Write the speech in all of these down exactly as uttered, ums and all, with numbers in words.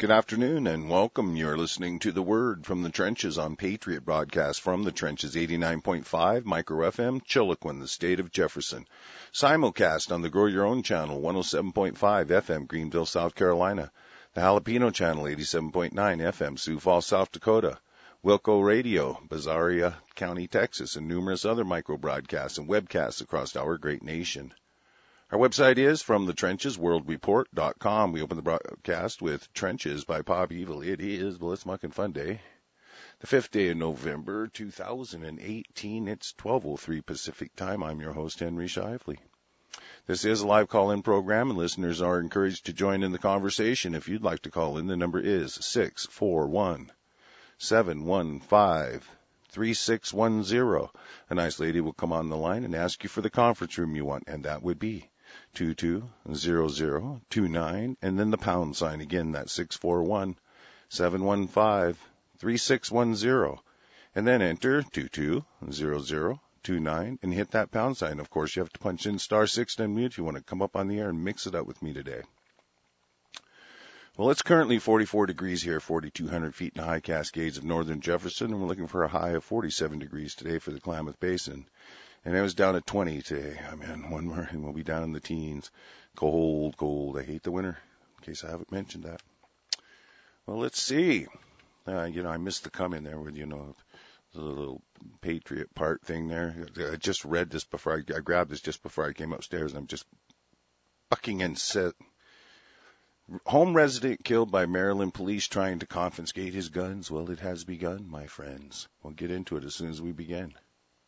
good afternoon, and welcome. You're listening to The Word from the Trenches on Patriot Broadcast from the Trenches, eighty-nine point five Micro F M, Chiloquin, the state of Jefferson. Simulcast on the Grow Your Own channel, one oh seven point five F M, Greenville, South Carolina. The Jalapeno channel, eighty-seven point nine F M, Sioux Falls, South Dakota. Wilco Radio, Bazaria County, Texas, and numerous other micro broadcasts and webcasts across our great nation. Our website is from the trenches world report dot com. We open the broadcast with Trenches by Pop Evil. It is Bliss Muckin' Fun Day, the fifth day of November, two thousand eighteen. It's twelve oh three Pacific time. I'm your host, Henry Shively. This is a live call-in program, and listeners are encouraged to join in the conversation. If you'd like to call in, the number is six four one, seven one five, three six one zero. A nice lady will come on the line and ask you for the conference room you want, and that would be two two zero zero two nine, and then the pound sign. Again, that's six four one, seven one five, three six one zero. And then enter two two zero zero two nine and hit that pound sign. Of course, you have to punch in star six to unmute if you want to come up on the air and mix it up with me today. Well, it's currently forty-four degrees here, forty-two hundred feet in the high Cascades of northern Jefferson, and we're looking for a high of forty-seven degrees today for the Klamath Basin. And it was down at twenty today. I mean, one more and we'll be down in the teens. Cold, cold. I hate the winter, in case I haven't mentioned that. Well, let's see. Uh, you know, I missed the come in there with, you know, the little Patriot part thing there. I just read this before I, I grabbed this just before I came upstairs, and I'm just bucking and set. Home resident killed by Maryland police trying to confiscate his guns. Well, it has begun, my friends. We'll get into it as soon as we begin.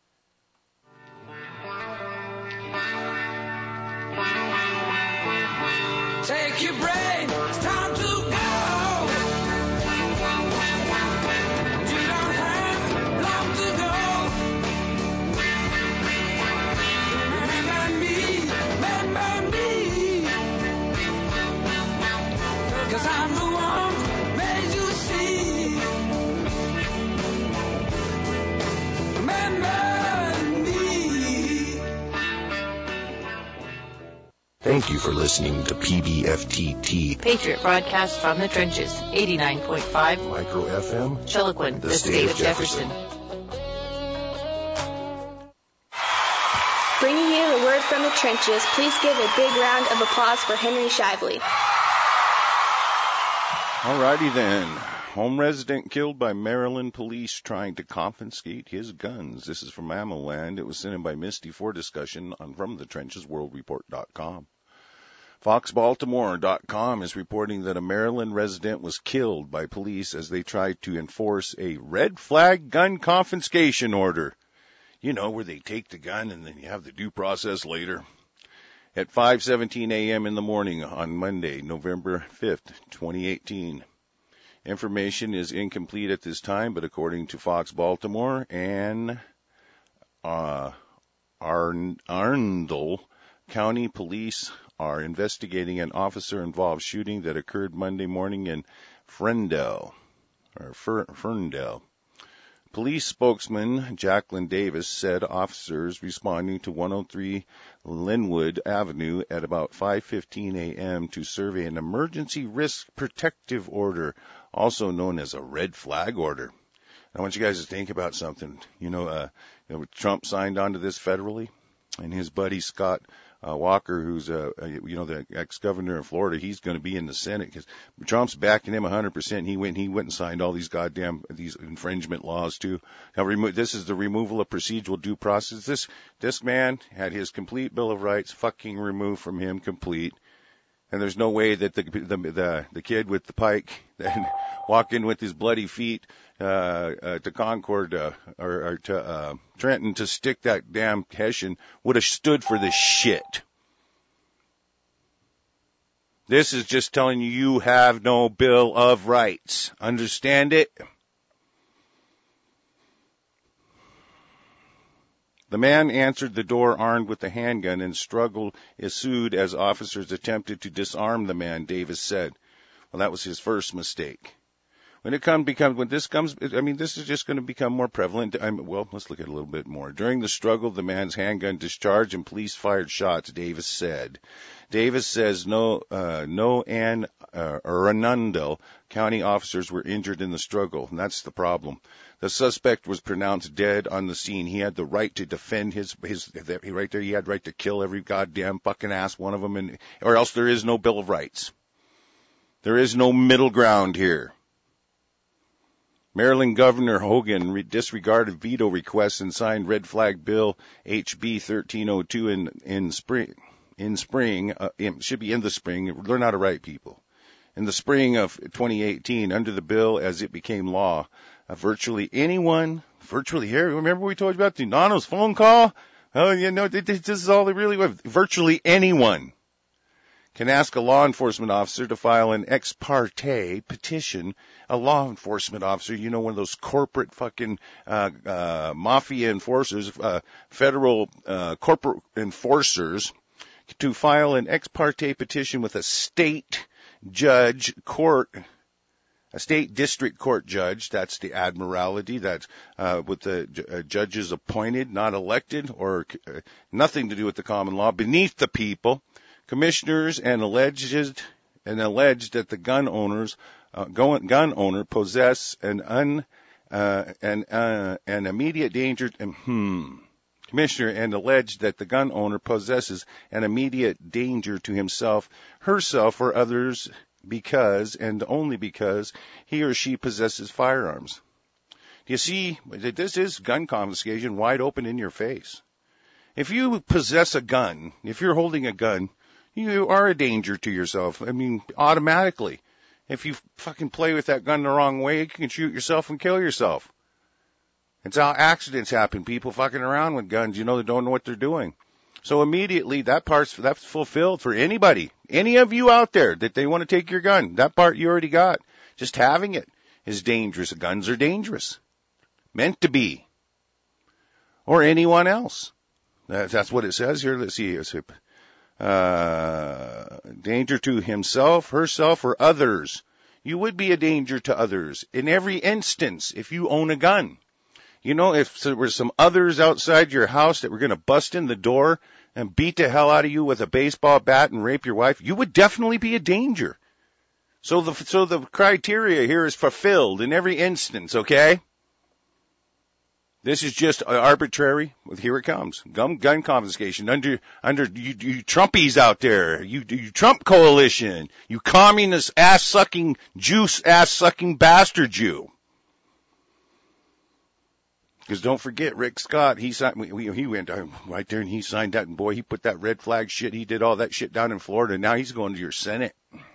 Take your break, it's time to go. You don't have long to go. Remember me, remember me. Cause I'm the one who made you see. Remember Thank you for listening to P B F T T, Patriot Broadcast from the Trenches, eighty-nine point five Micro F M, Chiloquin, the, the state, state of Jefferson. Jefferson. Bringing you the word from the trenches, please give a big round of applause for Henry Shively. Alrighty then. Home resident killed by Maryland police trying to confiscate his guns. This is from Ammo Land. It was sent in by Misty for discussion on from the trenches world report dot com. Fox Baltimore dot com is reporting that a Maryland resident was killed by police as they tried to enforce a red flag gun confiscation order. You know, where they take the gun and then you have the due process later. At five seventeen a.m. in the morning on Monday, November fifth, twenty eighteen. Information is incomplete at this time, but according to Fox Baltimore and uh, Arundel County Police are investigating an officer-involved shooting that occurred Monday morning in Ferndale, or Fer- Ferndale. Police spokesman Jacqueline Davis said officers responding to one oh three Linwood Avenue at about five fifteen a.m. to survey an emergency risk protective order, also known as a red flag order. I want you guys to think about something. You know, uh, you know, Trump signed onto this federally, and his buddy Scott uh, Walker, who's uh, you know the ex-governor of Florida, he's going to be in the Senate because Trump's backing him one hundred percent. He went, he went and signed all these goddamn these infringement laws too. Now, remo- this is the removal of procedural due process. This this man had his complete Bill of Rights fucking removed from him, complete. And there's no way that the the the, the kid with the pike then walk in with his bloody feet uh, uh, to Concord uh, or, or to uh, Trenton to stick that damn Hessian would have stood for this shit. This is just telling you you have no Bill of Rights. Understand it? The man answered the door armed with a handgun and struggled ensued as officers attempted to disarm the man, Davis said. Well, that was his first mistake. When it comes, becomes, when this comes, I mean, this is just going to become more prevalent. I'm, well, let's look at it a little bit more. During the struggle, the man's handgun discharged and police fired shots, Davis said. Davis says no, uh, no Anne uh, Arundel County officers were injured in the struggle, and that's the problem. The suspect was pronounced dead on the scene. He had the right to defend his, his, right there, he had right to kill every goddamn fucking ass one of them, and, or else there is no Bill of Rights. There is no middle ground here. Maryland Governor Hogan re- disregarded veto requests and signed red flag bill H B thirteen oh two in, in spring, in spring, uh, in, should be in the spring. Learn how to write, people. In the spring of twenty eighteen, under the bill as it became law, uh, virtually anyone, virtually here, remember we told you about the Nano's phone call? Oh, you know, this is all they really was. Virtually anyone can ask a law enforcement officer to file an ex parte petition. A law enforcement officer, you know, one of those corporate fucking uh, uh, mafia enforcers, uh, federal uh, corporate enforcers, to file an ex parte petition with a state judge court, a state district court judge. That's the admiralty. That's uh, with the uh, judges appointed, not elected, or uh, nothing to do with the common law, beneath the people. Commissioners and alleged and alleged that the gun owners, uh, gun owner possess an un, uh, an uh, an immediate danger. Um, hmm. Commissioner and alleged that the gun owner possesses an immediate danger to himself, herself, or others because and only because he or she possesses firearms. Do you see? This is gun confiscation wide open in your face. If you possess a gun, if you're holding a gun, you are a danger to yourself. I mean, automatically. If you fucking play with that gun the wrong way, you can shoot yourself and kill yourself. It's how accidents happen. People fucking around with guns, you know, they don't know what they're doing. So immediately, that part's, that's fulfilled for anybody. Any of you out there that they want to take your gun, that part you already got. Just having it is dangerous. Guns are dangerous. Meant to be. Or anyone else. That's what it says here. Let's see. Uh, danger to himself, herself, or others. You would be a danger to others in every instance if you own a gun. You know, if there were some others outside your house that were going to bust in the door and beat the hell out of you with a baseball bat and rape your wife, you would definitely be a danger. So the, so the criteria here is fulfilled in every instance, okay? This is just arbitrary. Here it comes. Gun, gun confiscation under, under you, you Trumpies out there. You, you Trump coalition. You communist ass-sucking, juice ass-sucking bastard Jew. Because don't forget, Rick Scott, he signed, he went right there and he signed that, and boy, he put that red flag shit, he did all that shit down in Florida, and now he's going to your Senate.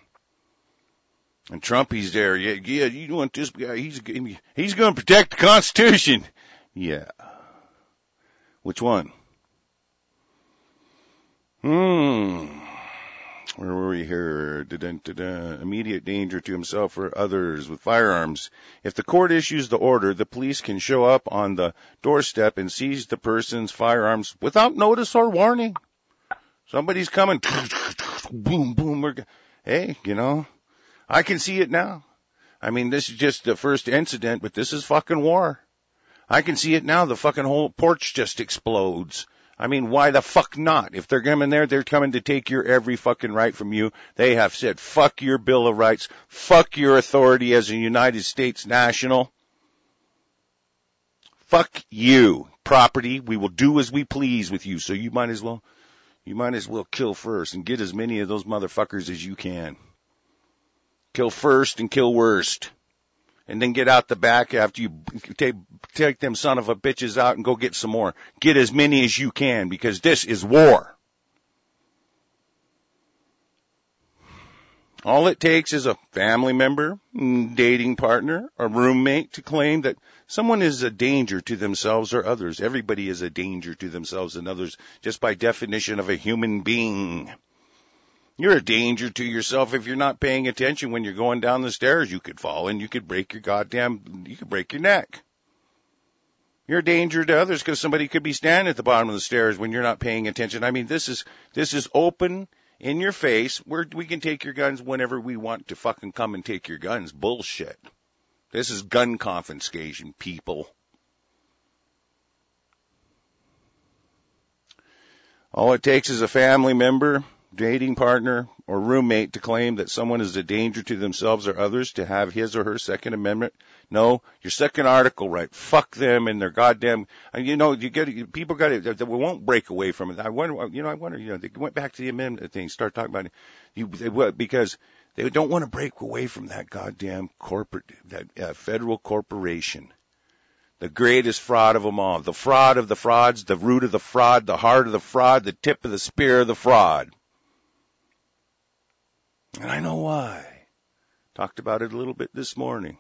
And Trump, he's there, yeah, yeah, you want this guy, he's, he's going to protect the Constitution. Yeah. Which one? Hmm. Where were we here? Da-da-da-da. Immediate danger to himself or others with firearms. If the court issues the order, the police can show up on the doorstep and seize the person's firearms without notice or warning. Somebody's coming. Boom, boom. We're, hey, you know, I can see it now. I mean, this is just the first incident, but this is fucking war. I can see it now. The fucking whole porch just explodes. I mean, why the fuck not? If they're coming there, they're coming to take your every fucking right from you. They have said, fuck your Bill of Rights. Fuck your authority as a United States national. Fuck you. Property. We will do as we please with you. So you might as well, you might as well kill first and get as many of those motherfuckers as you can. Kill first and kill worst. And then get out the back after you take, take them son of a bitches out and go get some more. Get as many as you can, because this is war. All it takes is a family member, dating partner, a roommate to claim that someone is a danger to themselves or others. Everybody is a danger to themselves and others just by definition of a human being. You're a danger to yourself if you're not paying attention when you're going down the stairs. You could fall and you could break your goddamn, you could break your neck. You're a danger to others because somebody could be standing at the bottom of the stairs when you're not paying attention. I mean, this is, this is open in your face where we can take your guns whenever we want to fucking come and take your guns. Bullshit. This is gun confiscation, people. All it takes is a family member, dating partner, or roommate to claim that someone is a danger to themselves or others to have his or her Second Amendment. No, your second article right. Fuck them and their goddamn. And you know, you get people got it. They won't break away from it. I wonder. You know, I wonder. You know, they went back to the amendment thing, start talking about it. You they, because they don't want to break away from that goddamn corporate, that uh, federal corporation. The greatest fraud of them all. The fraud of the frauds, the root of the fraud, the heart of the fraud, the tip of the spear of the fraud. And I know why. Talked about it a little bit this morning.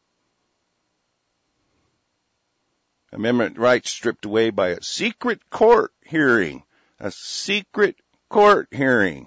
Amendment rights stripped away by a secret court hearing. A secret court hearing.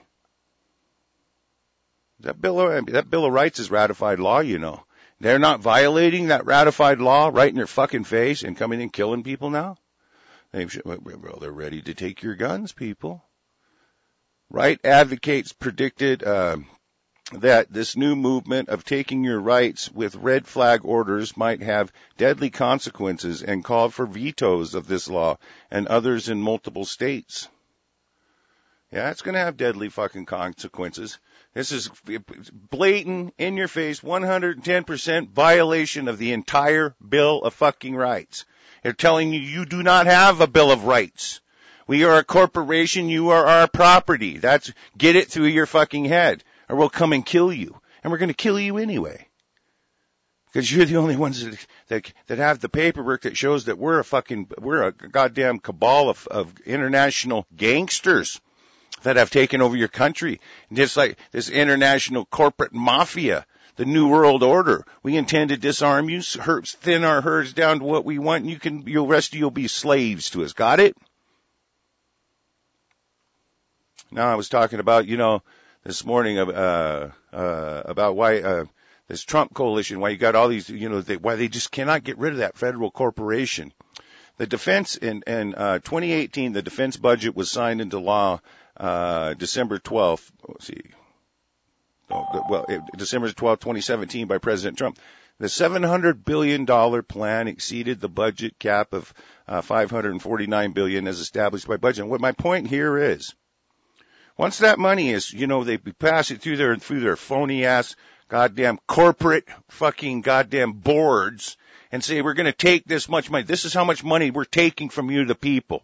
That Bill of, that Bill of Rights is ratified law, you know. They're not violating that ratified law right in their fucking face and coming and killing people now? They've, well, they're ready to take your guns, people. Right advocates predicted uh, that this new movement of taking your rights with red flag orders might have deadly consequences and called for vetoes of this law and others in multiple states. Yeah, it's going to have deadly fucking consequences. This is blatant, in your face, one hundred ten percent violation of the entire Bill of fucking Rights. They're telling you you do not have a Bill of Rights. We are a corporation, you are our property. That's, get it through your fucking head, or we'll come and kill you. And we're going to kill you anyway. Because you're the only ones that, that, that have the paperwork that shows that we're a fucking, we're a goddamn cabal of, of international gangsters that have taken over your country. Just like this international corporate mafia, the New World Order. We intend to disarm you, thin our herds down to what we want, and you can, the rest of you will be slaves to us. Got it? Now I was talking about, you know, this morning, uh, uh, about why, uh, this Trump coalition, why you got all these, you know, they, why they just cannot get rid of that federal corporation. The defense in, in, uh, twenty eighteen, the defense budget was signed into law Uh, December twelfth, let's see, oh, well, December twelfth, twenty seventeen by President Trump. The seven hundred billion dollars plan exceeded the budget cap of uh, five hundred forty-nine billion dollars as established by budget. And what my point here is, once that money is, you know, they pass it through their, through their phony ass goddamn corporate fucking goddamn boards and say, we're going to take this much money. This is how much money we're taking from you, the people.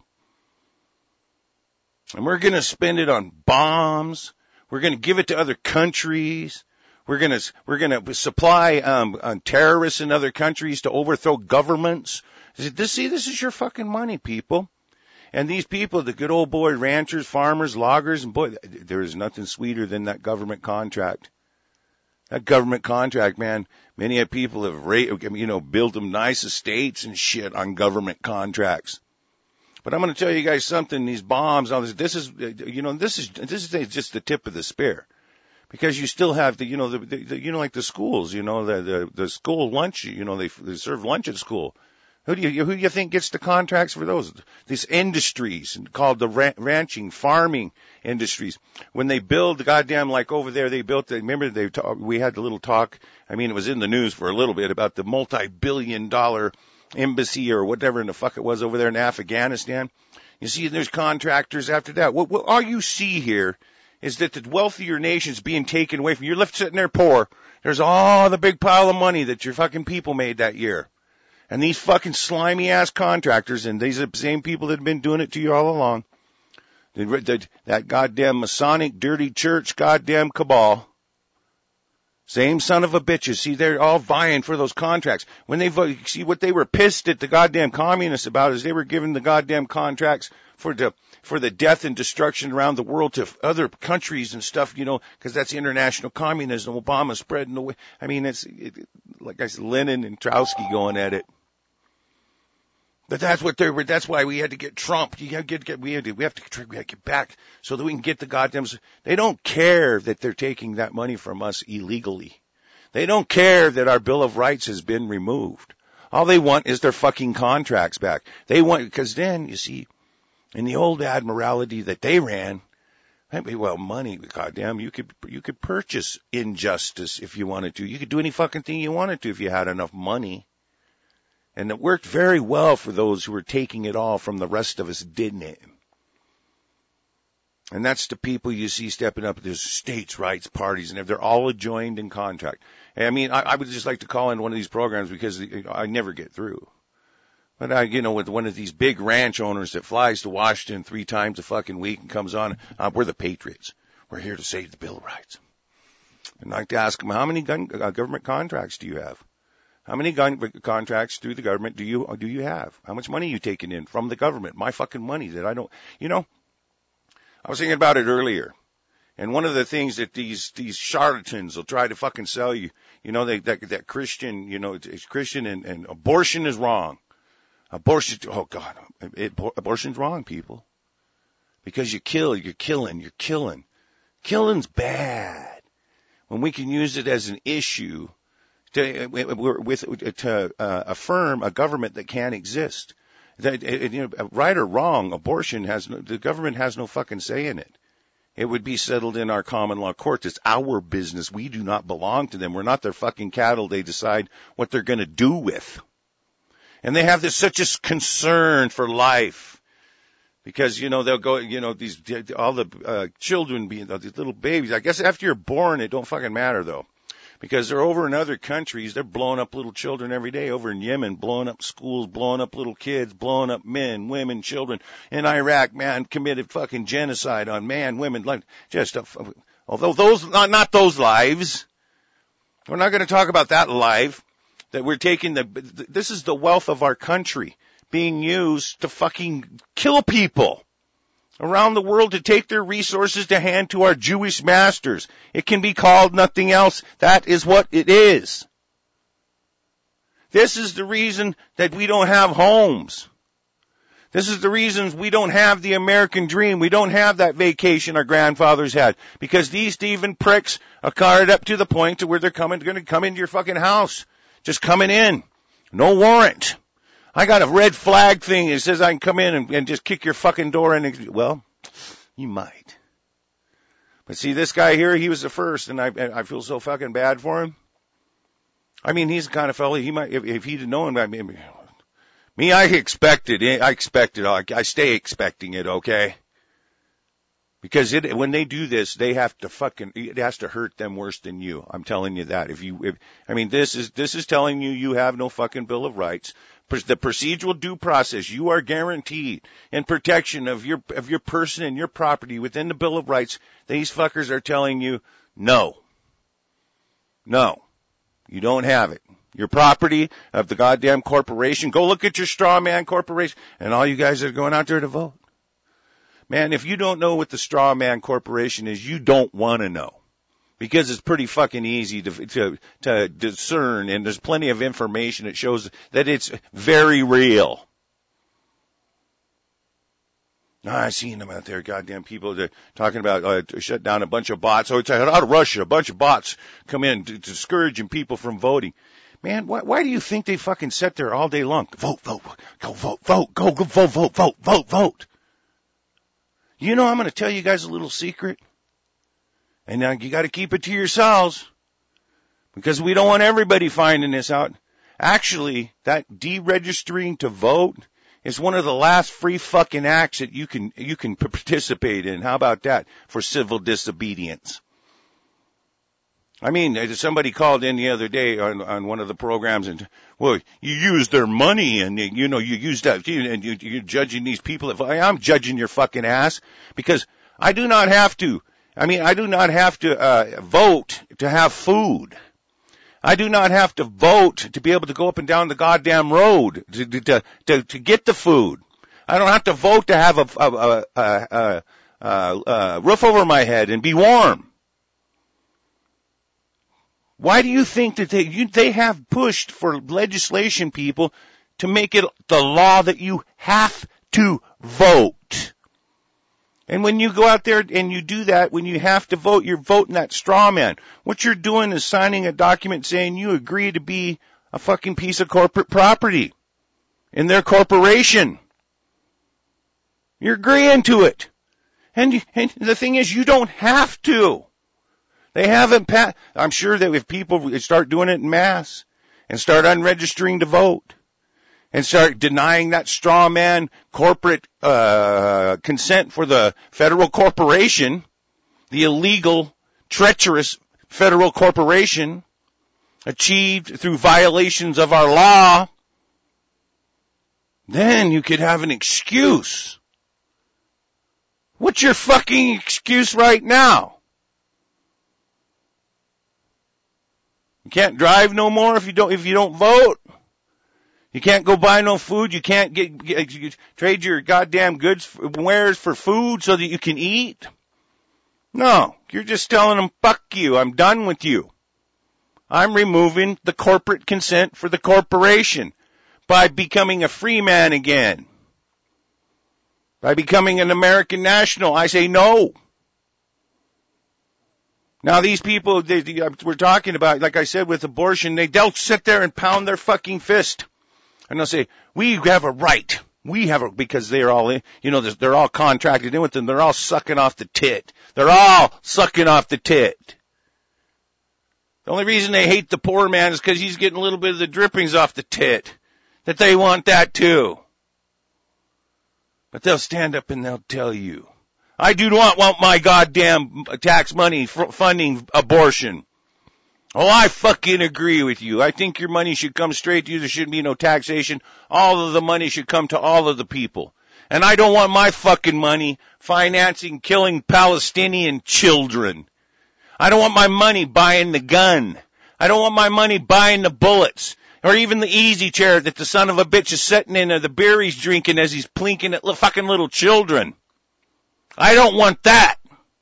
And we're going to spend it on bombs. We're going to give it to other countries. We're going to, we're going to supply, um, on terrorists in other countries to overthrow governments. This, see, this is your fucking money, people. And these people, the good old boy ranchers, farmers, loggers, and boy, there is nothing sweeter than that government contract. That government contract, man, many people have, you know, built them nice estates and shit on government contracts. But I'm going to tell you guys something, these bombs, all this, this is, you know, this is, this is just the tip of the spear. Because you still have the, you know, the, the you know, like the schools, you know, the, the, the school lunch, you know, they, they serve lunch at school. Who do you, who do you think gets the contracts for those? These industries called the ran- ranching, farming industries. When they build the goddamn, like over there, they built, the, remember they talk, we had the little talk, I mean, it was in the news for a little bit about the multi-billion dollar embassy or whatever in the fuck it was over there in Afghanistan. You see, there's contractors after that. What, what all you see here is that the wealthier nations being taken away from you. You're left sitting there poor. There's all the big pile of money that your fucking people made that year. And these fucking slimy ass contractors, and these are the same people that have been doing it to you all along. The, the, that goddamn Masonic dirty church goddamn cabal. Same son of a bitches. See, they're all vying for those contracts. When they vote, see what they were pissed at the goddamn communists about is they were giving the goddamn contracts for the, for the death and destruction around the world to other countries and stuff, you know, because that's international communism. Obama spreading the way. I mean, it's, it, like I said, Lenin and Trotsky going at it. But that's what they were, that's why we had to get Trump. You have to get, we had to, we have to, we have to get back so that we can get the goddamn, they don't care that they're taking that money from us illegally. They don't care that our Bill of Rights has been removed. All they want is their fucking contracts back. They want, because then, you see, in the old admiralty that they ran, I mean, well, money, goddamn, you could you could purchase injustice if you wanted to. You could do any fucking thing you wanted to if you had enough money. And it worked very well for those who were taking it all from the rest of us, didn't it? And that's the people you see stepping up. There's states' rights parties, and they're all joined in contract. And I mean, I, I would just like to call in one of these programs because I never get through. But I, you know, with one of these big ranch owners that flies to Washington three times a fucking week and comes on, uh, we're the Patriots. We're here to save the Bill of Rights. I'd like to ask him, how many gun, uh, government contracts do you have? How many gun contracts through the government do you do you have? How much money are you taking in from the government? My fucking money that I don't, you know. I was thinking about it earlier, and one of the things that these these charlatans will try to fucking sell you, you know, they, that that Christian, you know, it's Christian and, and abortion is wrong. Abortion, oh God, it, abortion's wrong, people, because you kill, you're killing, you're killing. Killing's bad. When we can use it as an issue to with to uh, affirm a government that can't exist. That, you know, right or wrong, abortion has no, the government has no fucking say in it. It would be settled in our common law courts. It's our business. We do not belong to them. We're not their fucking cattle. They decide what they're going to do with. And they have this such a concern for life because, you know, they'll go, you know, these all the uh, children being these little babies. I guess after you're born, it don't fucking matter though. Because they're over in other countries, they're blowing up little children every day. Over in Yemen, blowing up schools, blowing up little kids, blowing up men, women, children. In Iraq, man, committed fucking genocide on man, women, like just, a, although those, not, not those lives. We're not going to talk about that life. That we're taking the, this is the wealth of our country being used to fucking kill people around the world, to take their resources to hand to our Jewish masters. It can be called nothing else. That is what it is. This is the reason that we don't have homes. This is the reason we don't have the American dream. We don't have that vacation our grandfathers had. Because these thieving pricks are carried up to the point to where they're coming, going to come into your fucking house. Just coming in. No warrant. I got a red flag thing that says I can come in and, and just kick your fucking door in. Well, you might. But see, this guy here, he was the first, and I I feel so fucking bad for him. I mean, he's the kind of fellow, he might, if, if he'd have known, I mean, me, I expected it, I expected, I, I stay expecting it, okay? Because it, when they do this, they have to fucking, it has to hurt them worse than you. I'm telling you that. If you, if, I mean, this is, this is telling you you have no fucking Bill of Rights. The procedural due process, you are guaranteed in protection of your, of your person and your property within the Bill of Rights. These fuckers are telling you, no. No. You don't have it. Your property of the goddamn corporation. Go look at your straw man corporation and all you guys are going out there to vote. Man, if you don't know what the straw man corporation is, you don't want to know. Because it's pretty fucking easy to, to, to discern, and there's plenty of information that shows that it's very real. I've seen them out there, goddamn people that talking about uh, to shut down a bunch of bots. Oh, it's out of Russia, a bunch of bots come in to, discouraging people from voting. Man, why, why do you think they fucking sit there all day long? Vote, vote, go vote, vote, go, go vote, vote, vote, vote, vote. You know, I'm going to tell you guys a little secret. And now you got to keep it to yourselves because we don't want everybody finding this out. Actually, that deregistering to vote is one of the last free fucking acts that you can, you can participate in. How about that for civil disobedience? I mean, somebody called in the other day on, on one of the programs and, well, you use their money and, you know, you use that, and you, you're judging these people. I'm judging your fucking ass because I do not have to. I mean, I do not have to uh vote to have food. I do not have to vote to be able to go up and down the goddamn road to to to, to get the food. I don't have to vote to have a a, a, a, a, a roof over my head and be warm. Why do you think that they you, they have pushed for legislation, people, to make it the law that you have to vote? And when you go out there and you do that, when you have to vote, you're voting that straw man. What you're doing is signing a document saying you agree to be a fucking piece of corporate property in their corporation. You're agreeing to it. And, and the thing is, you don't have to. They haven't passed. I'm sure that if people start doing it in mass and start unregistering to vote and start denying that straw man corporate uh consent for the federal corporation, the illegal, treacherous federal corporation achieved through violations of our law, then you could have an excuse. What's your fucking excuse right now? You can't drive no more if you don't if you don't vote. You can't go buy no food. You can't get, get you trade your goddamn goods for, wares for food so that you can eat. No, you're just telling them, fuck you. I'm done with you. I'm removing the corporate consent for the corporation by becoming a free man again. By becoming an American national. I say no. Now these people, they, they, we're talking about, like I said, with abortion, they, they'll sit there and pound their fucking fist. And they'll say, we have a right. We have a, because they're all, in, you know, they're all contracted in with them. They're all sucking off the tit. They're all sucking off the tit. The only reason they hate the poor man is because he's getting a little bit of the drippings off the tit. That they want that too. But they'll stand up and they'll tell you, I do not want my goddamn tax money f- funding abortion. Oh, I fucking agree with you. I think your money should come straight to you. There shouldn't be no taxation. All of the money should come to all of the people. And I don't want my fucking money financing killing Palestinian children. I don't want my money buying the gun. I don't want my money buying the bullets. Or even the easy chair that the son of a bitch is sitting in, or the beer he's drinking as he's plinking at fucking little children. I don't want that.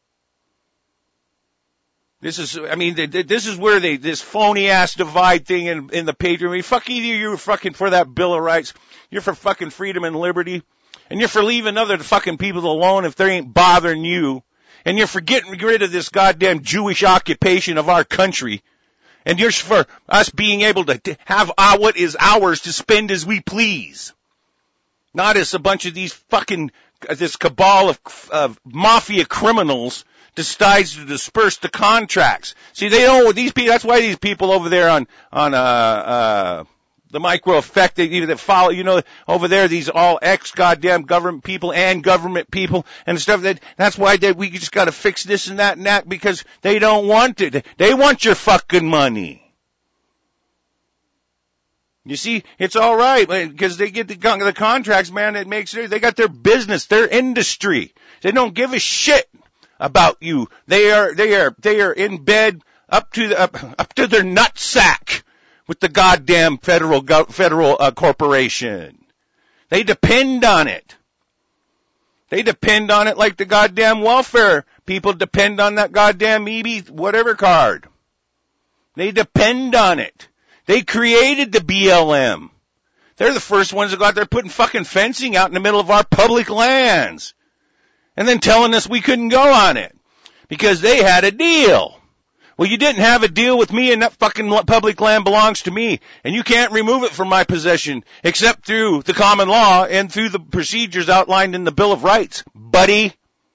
This is, I mean, this is where they, this phony ass divide thing in, in the Patriot. I mean, fuck either you're fucking for that Bill of Rights, you're for fucking freedom and liberty, and you're for leaving other fucking people alone if they ain't bothering you, and you're for getting rid of this goddamn Jewish occupation of our country. And you're for us being able to have our, what is ours to spend as we please. Not as a bunch of these fucking, this cabal of, of mafia criminals decides to disperse the contracts. See, they don't, these people, that's why these people over there on, on, uh, uh, the micro effect that, you know, that follow, you know, over there, these all ex-goddamn government people and government people and stuff that, that's why they, we just gotta fix this and that and that because they don't want it. They want your fucking money. You see, it's alright, because they get the, the contracts, man, it makes it, they got their business, their industry. They don't give a shit about you. They are, they are, they are in bed up to the, up, up to their nutsack with the goddamn federal federal uh, corporation. They depend on it. They depend on it like the goddamn welfare people depend on that goddamn E B whatever card. They depend on it. They created the B L M. They're the first ones that got there putting fucking fencing out in the middle of our public lands. And then telling us we couldn't go on it. Because they had a deal. Well, you didn't have a deal with me and that fucking public land belongs to me. And you can't remove it from my possession except through the common law and through the procedures outlined in the Bill of Rights, buddy.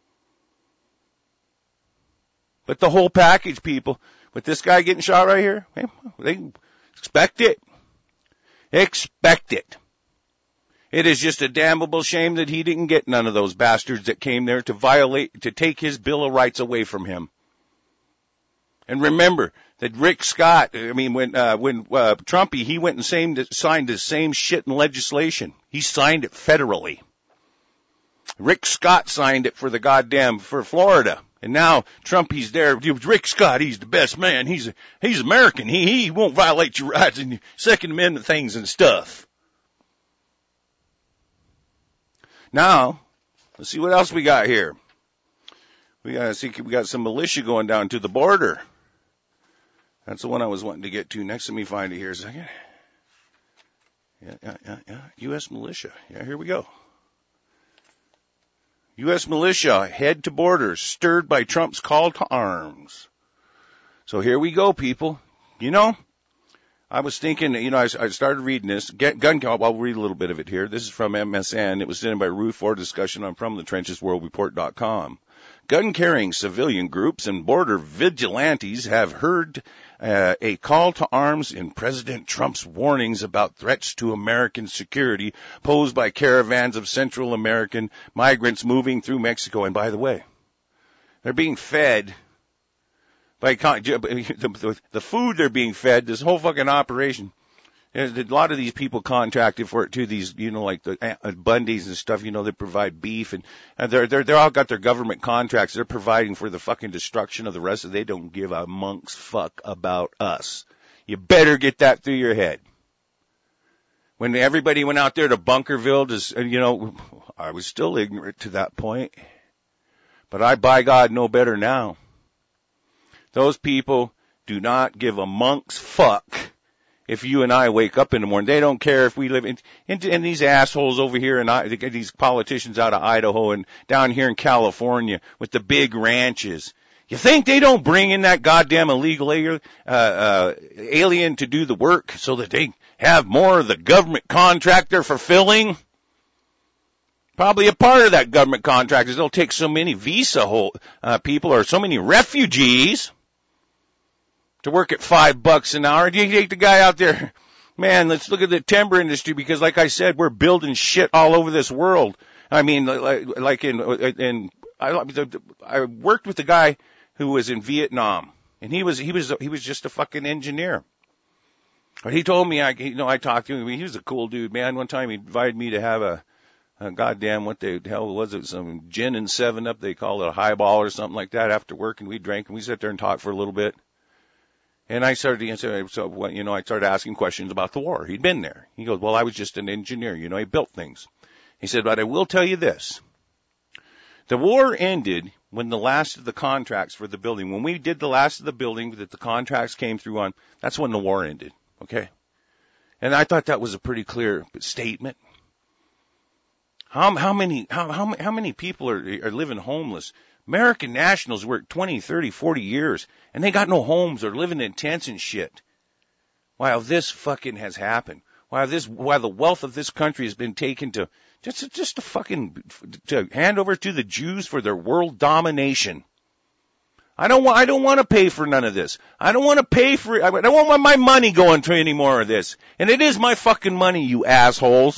But the whole package, people, with this guy getting shot right here, they expect it. Expect it. It is just a damnable shame that he didn't get none of those bastards that came there to violate, to take his Bill of Rights away from him. And remember that Rick Scott, I mean, when, uh, when, uh, Trumpy, he went and same, signed the same shit in legislation. He signed it federally. Rick Scott signed it for the goddamn, for Florida. And now Trumpy's there. Rick Scott, he's the best man. He's, he's American. He, he won't violate your rights and your Second Amendment things and stuff. Now, let's see what else we got here. We got, see, we got some militia going down to the border. That's the one I was wanting to get to next. Let me find it here a second. Yeah, yeah, yeah, yeah. U S militia. Yeah, here we go. U S militia head to borders, stirred by Trump's call to arms. So here we go, people. You know, I was thinking, you know, I, I started reading this. Get, gun count, I'll read a little bit of it here. This is from M S N. It was sent by Ruth Ford, discussion on From the Trenches World Report dot com. Gun-carrying civilian groups and border vigilantes have heard uh, a call to arms in President Trump's warnings about threats to American security posed by caravans of Central American migrants moving through Mexico. And by the way, they're being fed by the, the food they're being fed, this whole fucking operation. A lot of these people contracted for it too. These, you know, like the uh, Bundys and stuff. You know, they provide beef, and, and they're they're they're all got their government contracts. They're providing for the fucking destruction of the rest of. They don't give a monk's fuck about us. You better get that through your head. When everybody went out there to Bunkerville, just you know, I was still ignorant to that point, but I, by God, know better now. Those people do not give a monk's fuck. If you and I wake up in the morning, they don't care if we live in, in, in these assholes over here and I, these politicians out of Idaho and down here in California with the big ranches. You think they don't bring in that goddamn illegal uh, uh, alien to do the work so that they have more of the government contract they're fulfilling? Probably a part of that government contract is they'll take so many visa hole, uh, people or so many refugees to work at five bucks an hour. You take the guy out there, man, let's look at the timber industry because like I said, we're building shit all over this world. I mean, like, like in, in, I, I worked with a guy who was in Vietnam and he was, he was, he was just a fucking engineer. But he told me, I, you know, I talked to him. He was a cool dude, man. One time he invited me to have a, a goddamn, what the hell was it? Some gin and seven up. They call it a highball or something like that after work. And we drank and we sat there and talked for a little bit. And I started to answer, so, you know, I started asking questions about the war. He'd been there. He goes, well, I was just an engineer. You know, he built things. He said, but I will tell you this. The war ended when the last of the contracts for the building, when we did the last of the building that the contracts came through on, that's when the war ended. Okay. And I thought that was a pretty clear statement. How, how many, how, how, how many people are, are living homeless? American nationals work twenty, thirty, forty years, and they got no homes or living in tents and shit. While this fucking has happened. While this, while the wealth of this country has been taken to, just, just to fucking, to hand over to the Jews for their world domination. I don't want, I don't want to pay for none of this. I don't want to pay for it. I don't want my money going to any more of this. And it is my fucking money, you assholes.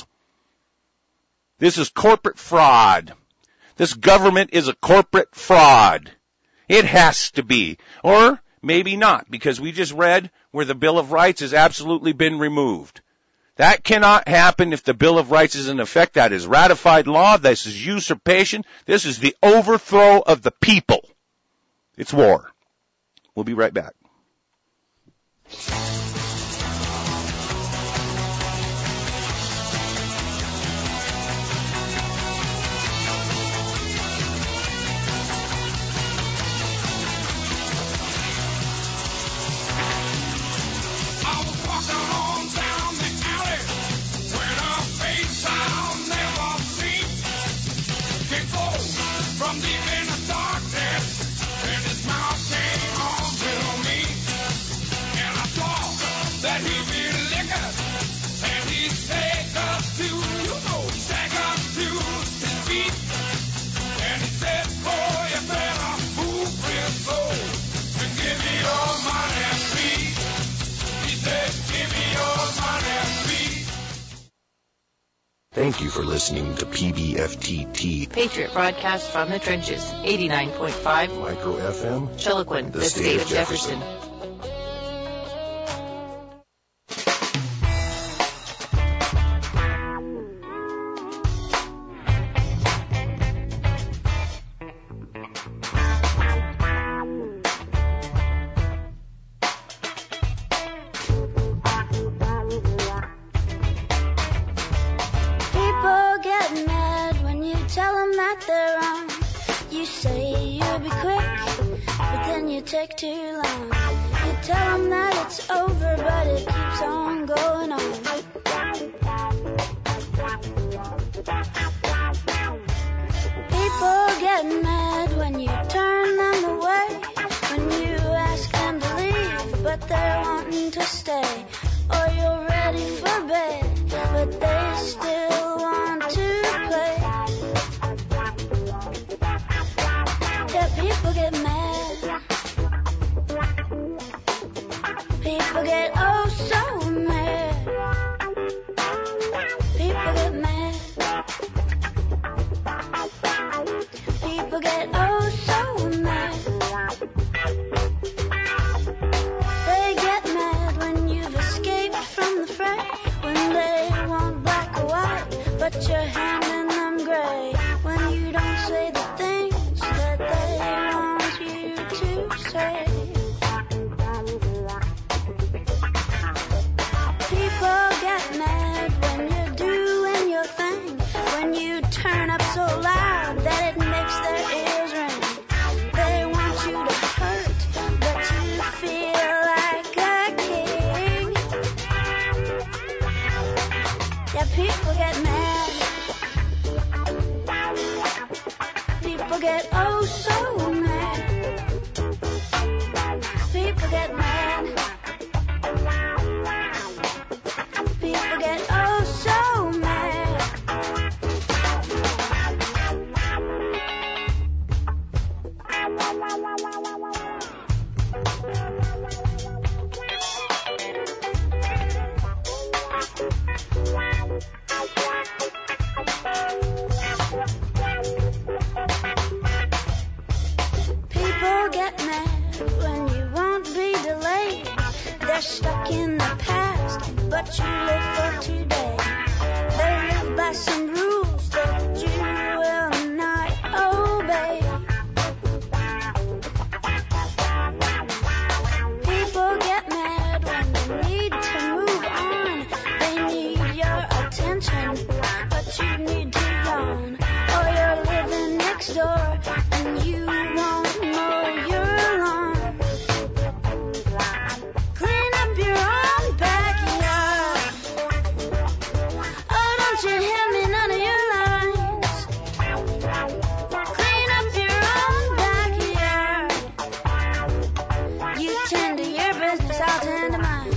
This is corporate fraud. This government is a corporate fraud. It has to be. Or maybe not, because we just read where the Bill of Rights has absolutely been removed. That cannot happen if the Bill of Rights is in effect. That is ratified law. This is usurpation. This is the overthrow of the people. It's war. We'll be right back. Thank you for listening to P B F T T. Patriot broadcast from the trenches, eighty-nine point five. Micro F M. Chiloquin, the, the state, state of Jefferson. Jefferson. Take too long. You tell them that it's over, but it keeps on going on. People get mad when you turn them away, when you ask them to leave, but they're wanting to stay. Or you're ready for bed, but they still want to play. but you're handing them gray when you don't say the things that they want you to say. People get mad when you're doing your thing, when you turn up so loud that it makes their ears ring. They want you to hurt, but you feel like a king. Yeah, people get mad. People get oh so mad. People get mad. People get oh so mad. People get mad when you won't be delayed. They're stuck in the past, but you live for today. They live by some rules that you will not obey. People get mad when they need to move on. They need your attention, but you need to yawn. Or you're living next door and you won't mow your lawn. Clean up your own backyard. Oh, don't you hand me none of your lines. Clean up your own backyard. You tend to your business, I'll tend to mine.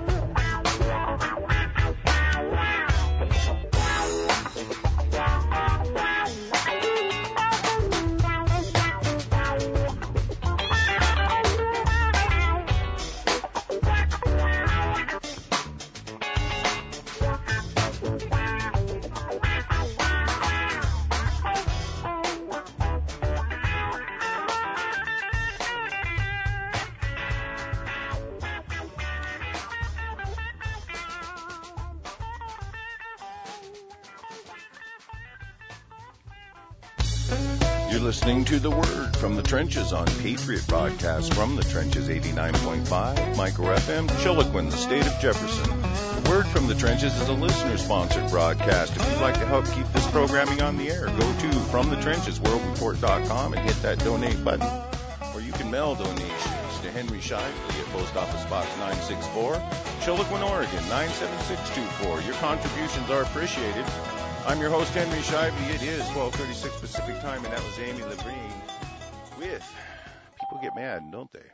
You're listening to The Word from the Trenches on Patriot Broadcast from the Trenches eighty-nine point five, Micro F M, Chiloquin, the state of Jefferson. The Word from the Trenches is a listener-sponsored broadcast. If you'd like to help keep this programming on the air, go to from the trenches world report dot com and hit that donate button. Or you can mail donations to Henry Shively at Post Office Box nine sixty-four, Chiloquin, Oregon nine seven six two four. Your contributions are appreciated. I'm your host, Henry Shively. It is twelve thirty-six Pacific Time, and that was Amy Levine with People Get Mad, don't they?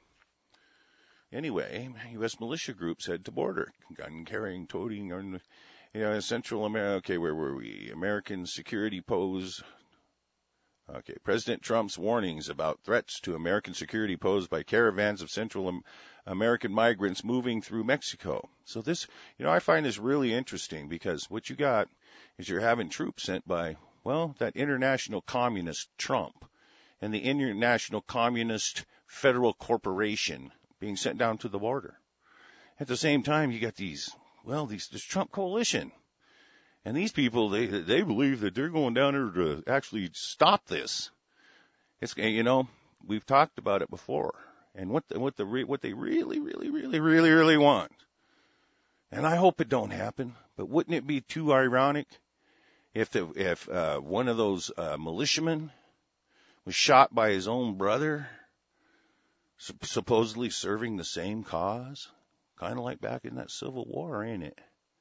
Anyway, U S militia groups head to border. Gun-carrying, toting, or, you know, Central America. Okay, where were we? American security pose. Okay, President Trump's warnings about threats to American security posed by caravans of Central American migrants moving through Mexico. So this, you know, I find this really interesting because what you got is you're having troops sent by, well, that international communist Trump and the international communist federal corporation being sent down to the border. At the same time, you got these, well, these this Trump coalition. And these people, they they believe that they're going down there to actually stop this. It's, you know, we've talked about it before. And what the, what the what they really, really, really, really, really want. And I hope it don't happen. But wouldn't it be too ironic if the if uh, one of those uh, militiamen was shot by his own brother, sup- supposedly serving the same cause? Kind of like back in that Civil War, ain't it?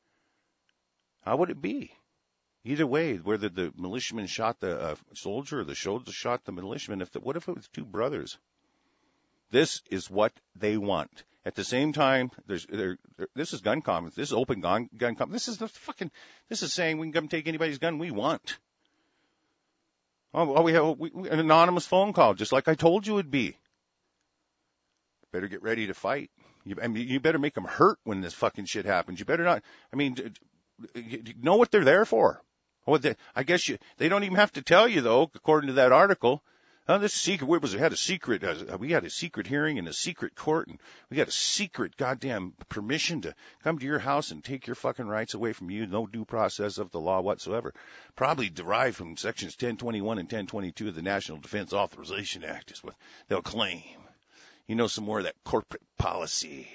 How would it be? Either way, whether the militiaman shot the uh, soldier or the soldier shot the militiaman, if the, what if it was two brothers? This is what they want. At the same time, there's there, there, this is gun comments. This is open gun gun comments. This is the fucking. This is saying we can come take anybody's gun we want. Oh, oh we have we, an anonymous phone call, just like I told you it'd be. Better get ready to fight. You, I mean, you better make them hurt when this fucking shit happens. You better not. I mean. You know what they're there for. What they, I guess you, they don't even have to tell you, though, according to that article. Oh, this secret, what was it? Had a secret, uh, we had a secret hearing in a secret court, and we got a secret goddamn permission to come to your house and take your fucking rights away from you. No due process of the law whatsoever. Probably derived from sections ten twenty-one and ten twenty-two of the National Defense Authorization Act is what they'll claim. You know, some more of that corporate policy.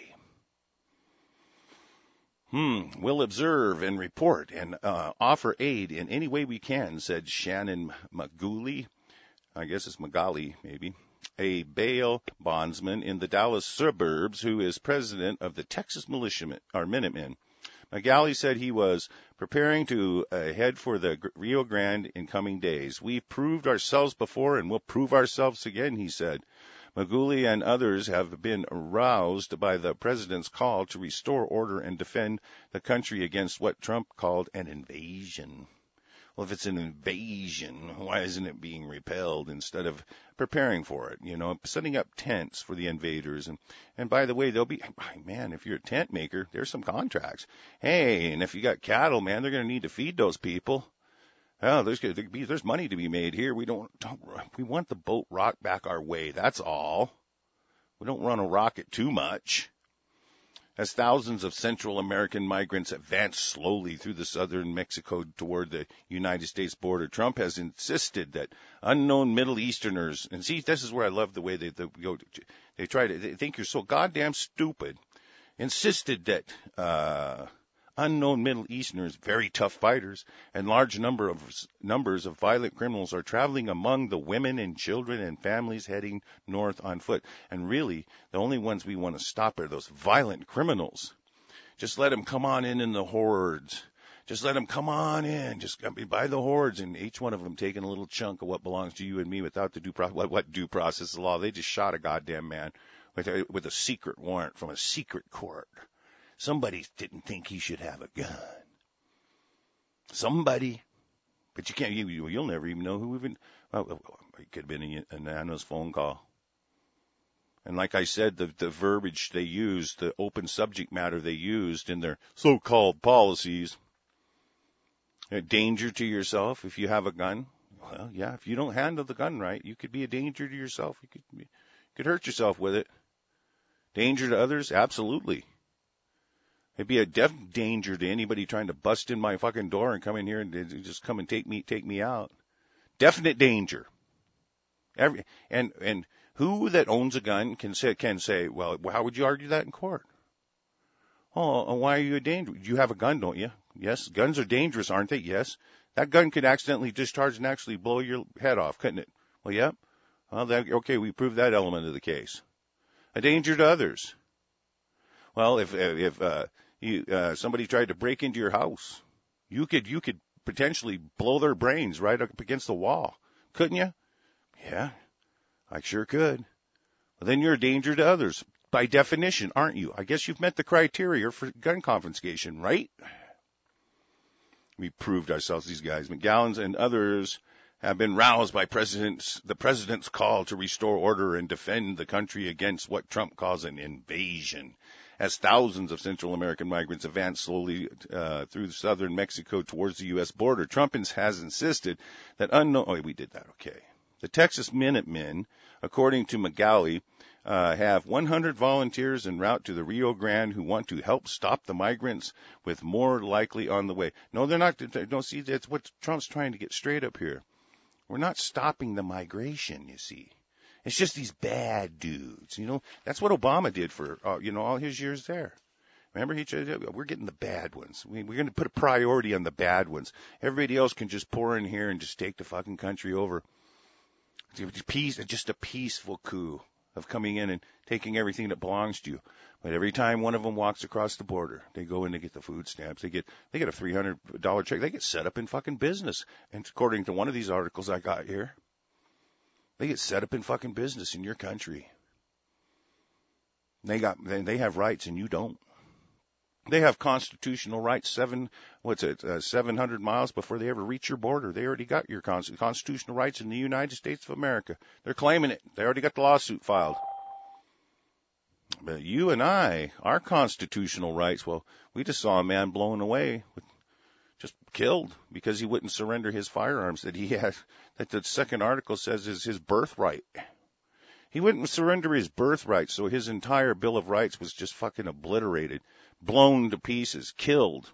Hmm, we'll observe and report and uh, offer aid in any way we can, said Shannon Maguli. I guess it's Magali, maybe, a bail bondsman in the Dallas suburbs who is president of the Texas Militiamen, or Minutemen. Magali said he was preparing to uh, head for the Rio Grande in coming days. We've proved ourselves before and we'll prove ourselves again, he said. Maguli and others have been aroused by the president's call to restore order and defend the country against what Trump called an invasion. Well, if it's an invasion, why isn't it being repelled instead of preparing for it? You know, setting up tents for the invaders. And, and by the way, there'll be, man, if you're a tent maker, there's some contracts. Hey, and if you got cattle, man, they're going to need to feed those people. Oh, there's going to be, there's money to be made here. We don't, don't, we want the boat rocked back our way. That's all. We don't want to rock it too much. As thousands of Central American migrants advance slowly through the southern Mexico toward the United States border, Trump has insisted that unknown Middle Easterners, and see, this is where I love the way they, they go, they try to, they think you're so goddamn stupid, insisted that, uh, unknown Middle Easterners, very tough fighters, and large number of numbers of violent criminals are traveling among the women and children and families heading north on foot. And really, the only ones we want to stop are those violent criminals. Just let them come on in in the hordes. Just let them come on in. Just by the hordes, and each one of them taking a little chunk of what belongs to you and me without the due process. What, what due process of law? They just shot a goddamn man with a, with a secret warrant from a secret court. Somebody didn't think he should have a gun. Somebody. But you can't, you, you'll never even know who even, well, it could have been an anonymous phone call. And like I said, the, the verbiage they used, the open subject matter they used in their so-called policies, a danger to yourself if you have a gun. Well, yeah, if you don't handle the gun right, you could be a danger to yourself. You could, you could hurt yourself with it. Danger to others? Absolutely. It'd be a def danger to anybody trying to bust in my fucking door and come in here and just come and take me, take me out. Definite danger. Every, and, and who that owns a gun can say, can say, well, how would you argue that in court? Oh, why are you a danger? You have a gun, don't you? Yes. Guns are dangerous, aren't they? Yes. That gun could accidentally discharge and actually blow your head off, couldn't it? Well, yep. Well, that, okay, we proved that element of the case. A danger to others. Well, if, if, uh, You, uh, somebody tried to break into your house, you could, you could potentially blow their brains right up against the wall. Couldn't you? Yeah, I sure could. Well, then you're a danger to others by definition, aren't you? I guess you've met the criteria for gun confiscation, right? We proved ourselves, these guys. McGowan's and others have been roused by president's, the president's call to restore order and defend the country against what Trump calls an invasion. As thousands of Central American migrants advance slowly uh, through southern Mexico towards the U S border, Trump has insisted that unknown. Oh, we did that. Okay. The Texas Minutemen, according to Magali, uh, have one hundred volunteers en route to the Rio Grande who want to help stop the migrants, with more likely on the way. No, they're not. Don't see, that's what Trump's trying to get straight up here. We're not stopping the migration, you see. It's just these bad dudes, you know. That's what Obama did for, uh, you know, all his years there. Remember, he tried, we're getting the bad ones. We, we're going to put a priority on the bad ones. Everybody else can just pour in here and just take the fucking country over. Peace, just a peaceful coup of coming in and taking everything that belongs to you. But every time one of them walks across the border, they go in to get the food stamps. They get they get a three hundred dollars check. They get set up in fucking business. And according to one of these articles I got here, they get set up in fucking business in your country. They got, they, they have rights and you don't. They have constitutional rights seven, what's it, uh, seven hundred miles before they ever reach your border. They already got your constitutional rights in the United States of America. They're claiming it. They already got the lawsuit filed. But you and I, our constitutional rights, well, we just saw a man blown away with just killed because he wouldn't surrender his firearms that he had, that the second article says is his birthright. He wouldn't surrender his birthright, so his entire Bill of Rights was just fucking obliterated, blown to pieces, killed.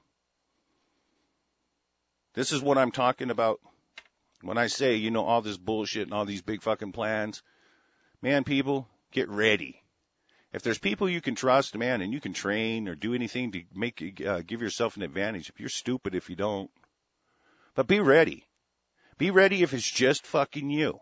This is what I'm talking about when I say, you know, all this bullshit and all these big fucking plans. Man, people, get ready. If there's people you can trust, man, and you can train or do anything to make uh, give yourself an advantage, if you're stupid if you don't. But be ready. Be ready if it's just fucking you.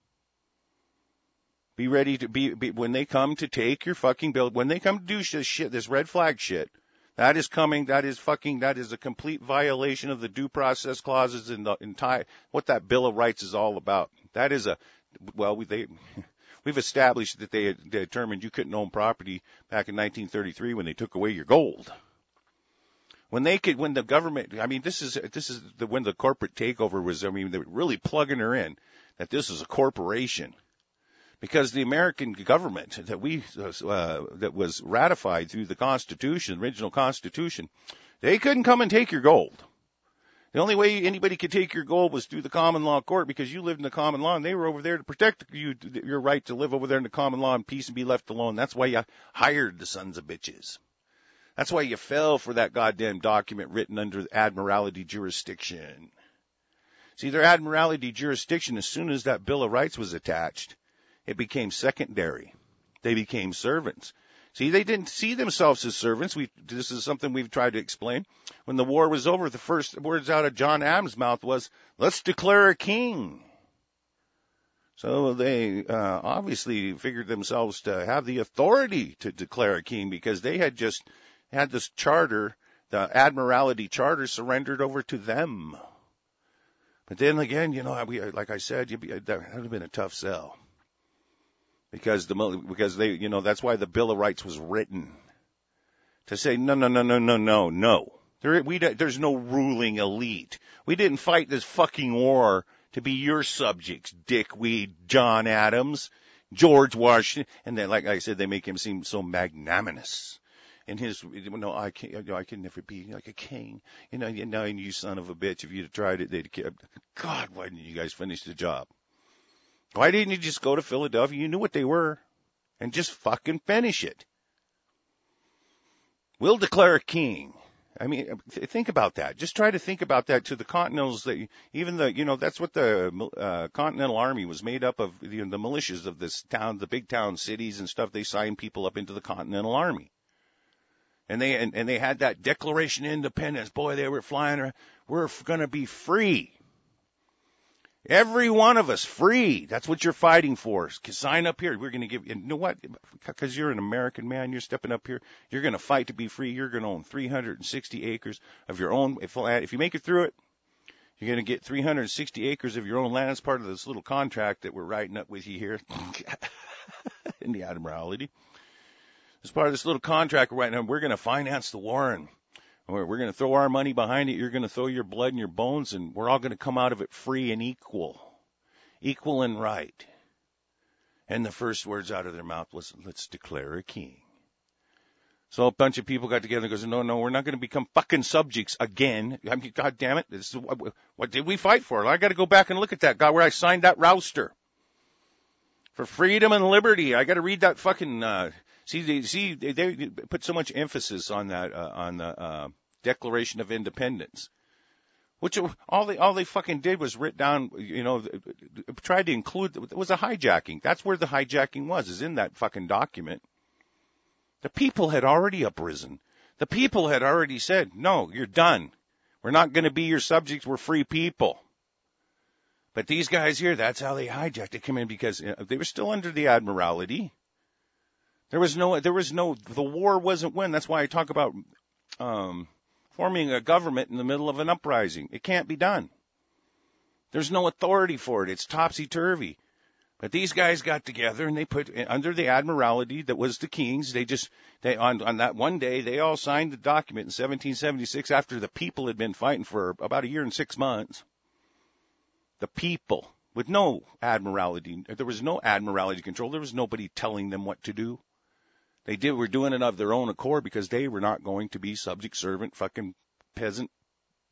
Be ready to be, be when they come to take your fucking bill, when they come to do this shit, this red flag shit, that is coming, that is fucking, that is a complete violation of the due process clauses and the entire, what that Bill of Rights is all about. That is a, well, we, they, we've established that they, they determined you couldn't own property back in nineteen thirty-three when they took away your gold. When they could, when the government, I mean, this is, this is the, when the corporate takeover was, I mean, they were really plugging her in that this is a corporation. Because the American government that we, uh, that was ratified through the Constitution, the original Constitution, they couldn't come and take your gold. The only way anybody could take your gold was through the common law court because you lived in the common law and they were over there to protect you, your right to live over there in the common law in peace and be left alone. That's why you hired the sons of bitches. That's why you fell for that goddamn document written under admiralty jurisdiction. See, their admiralty jurisdiction, as soon as that Bill of Rights was attached, it became secondary. They became servants. See, they didn't see themselves as servants. We, this is something we've tried to explain. When the war was over, the first words out of John Adams' mouth was, let's declare a king. So they uh, obviously figured themselves to have the authority to declare a king because they had just had this charter, the Admiralty Charter, surrendered over to them. But then again, you know, we, like I said, you'd be, that would have been a tough sell. Because the because they you know that's why the Bill of Rights was written to say no no no no no no no there we there's no ruling elite. We didn't fight this fucking war to be your subjects, dickweed John Adams, George Washington, and then like I said they make him seem so magnanimous. And his no I can you know, I can never be like a king. You know you know you son of a bitch if you'd have tried it they'd God why didn't you guys finish the job? Why didn't you just go to Philadelphia? You knew what they were. And just fucking finish it. We'll declare a king. I mean, think about that. Just try to think about that to the Continentals. That even the, you know, that's what the uh, Continental Army was made up of, you know, the militias of this town, the big town cities and stuff. They signed people up into the Continental Army. And they, and, and they had that Declaration of Independence. Boy, they were flying around. We're going to be free. Every one of us free. That's what you're fighting for. Sign up here. We're going to give you, you know what? Because you're an American man, you're stepping up here. You're going to fight to be free. You're going to own three hundred sixty acres of your own. If, if you make it through it, you're going to get three hundred sixty acres of your own land as part of this little contract that we're writing up with you here in the Admiralty. As part of this little contract we're writing up, we're going to finance the war and We're, we're going to throw our money behind it. You're going to throw your blood and your bones, and we're all going to come out of it free and equal, equal and right. And the first words out of their mouth was, let's declare a king. So a bunch of people got together and goes, no, no, we're not going to become fucking subjects again. I mean, God damn it. This is, what, what did we fight for? I got to go back and look at that, God, where I signed that rouster. For freedom and liberty. I got to read that fucking, uh, See, they, see, they, they put so much emphasis on that, uh, on the uh, Declaration of Independence, which all they all they fucking did was writ down, you know, tried to include. It was a hijacking. That's where the hijacking was, is in that fucking document. The people had already uprisen. The people had already said, no, you're done. We're not going to be your subjects. We're free people. But these guys here, that's how they hijacked. They came in because they were still under the Admiralty. There was no, there was no, the war wasn't won. That's why I talk about um, forming a government in the middle of an uprising. It can't be done. There's no authority for it. It's topsy-turvy. But these guys got together and they put, under the Admiralty that was the king's, they just, they on, on that one day, they all signed the document in seventeen seventy-six after the people had been fighting for about a year and six months. The people, with no Admiralty, there was no Admiralty control. There was nobody telling them what to do. They did were doing it of their own accord because they were not going to be subject, servant, fucking peasant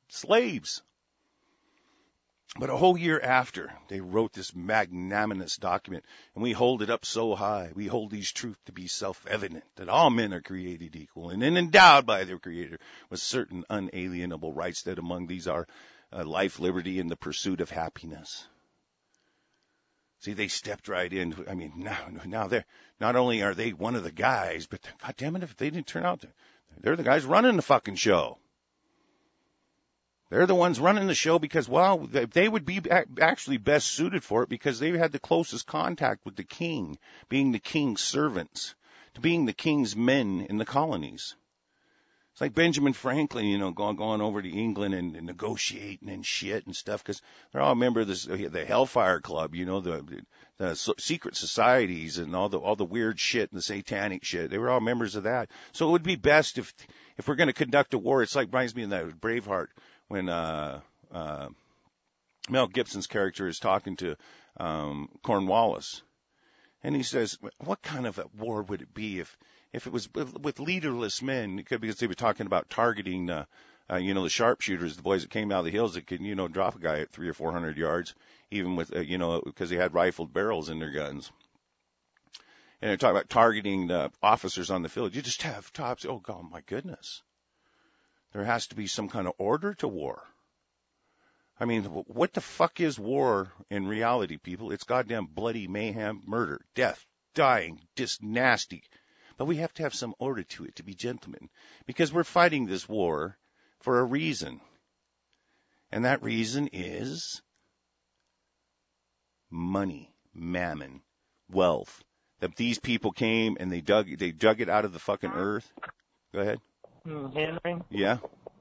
slaves. But a whole year after, they wrote this magnanimous document, and we hold it up so high. We hold these truths to be self-evident, that all men are created equal and endowed by their Creator with certain unalienable rights, that among these are uh, life, liberty, and the pursuit of happiness. See, they stepped right in. I mean, now, now they're, not only are they one of the guys, but God damn it, if they didn't turn out, to, they're the guys running the fucking show. They're the ones running the show because, well, they would be actually best suited for it because they had the closest contact with the king, being the king's servants, to being the king's men in the colonies. It's like Benjamin Franklin, you know, going, going over to England and, and negotiating and shit and stuff because they're all a member of this, the Hellfire Club, you know, the, the secret societies and all the all the weird shit and the satanic shit. They were all members of that. So it would be best if if we're going to conduct a war. It's like reminds me of that Braveheart. When uh, uh, Mel Gibson's character is talking to um, Cornwallis, and he says, what kind of a war would it be if, if it was with, with leaderless men? Because they were talking about targeting, uh, uh, you know, the sharpshooters, the boys that came out of the hills that could, you know, drop a guy at three or four hundred yards, even with, uh, you know, because they had rifled barrels in their guns. And they're talking about targeting the officers on the field. You just have tops. Oh, God, my goodness. There has to be some kind of order to war. I mean, what the fuck is war in reality, people? It's goddamn bloody mayhem, murder, death, dying, just nasty. But we have to have some order to it to be gentlemen, because we're fighting this war for a reason. And that reason is money, mammon, wealth. That these people came and they dug, they dug it out of the fucking earth. Go ahead. Henry? Yeah?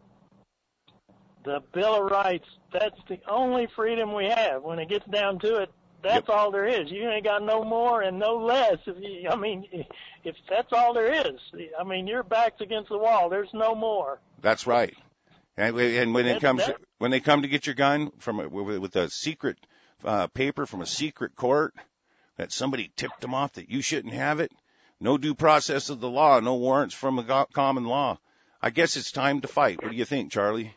The Bill of Rights, that's the only freedom we have. When it gets down to it, that's yep. all there is. You ain't got no more and no less. If you, I mean, if that's all there is, I mean, your back's against the wall. There's no more. That's right. And, and when it that's, comes, that's, when they come to get your gun from a, with a secret uh, paper from a secret court that somebody tipped them off that you shouldn't have it, no due process of the law, no warrants from the common law. I guess it's time to fight. What do you think, Charlie?